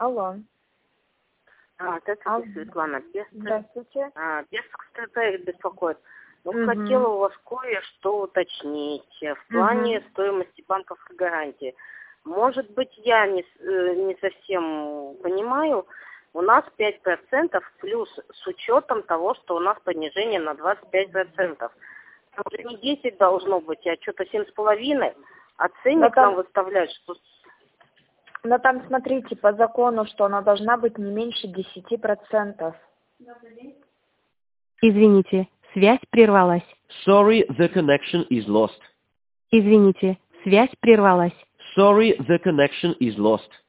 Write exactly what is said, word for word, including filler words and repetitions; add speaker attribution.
Speaker 1: Алло.
Speaker 2: А, здравствуйте,
Speaker 1: Алло.
Speaker 2: Светлана. Бест...
Speaker 1: Здравствуйте.
Speaker 2: А, Бестовская ТП беспокоит. Ну,
Speaker 1: Мгм.
Speaker 2: хотела у вас кое-что уточнить в плане
Speaker 1: Мгм.
Speaker 2: стоимости банковской гарантии. Может быть, я не, с- э, не совсем понимаю. У нас пять процентов плюс с учетом того, что у нас понижение на двадцать пять процентов. Там уже не десять должно быть, а что-то семь с половиной. А
Speaker 1: Но
Speaker 2: ценник
Speaker 1: там,
Speaker 2: нам выставляют, что...
Speaker 1: но там смотрите, по закону, что она должна быть не меньше десяти процентов.
Speaker 3: Извините, связь прервалась.
Speaker 4: Sorry, the connection is lost.
Speaker 3: Извините, связь прервалась.
Speaker 4: Sorry, the connection is lost.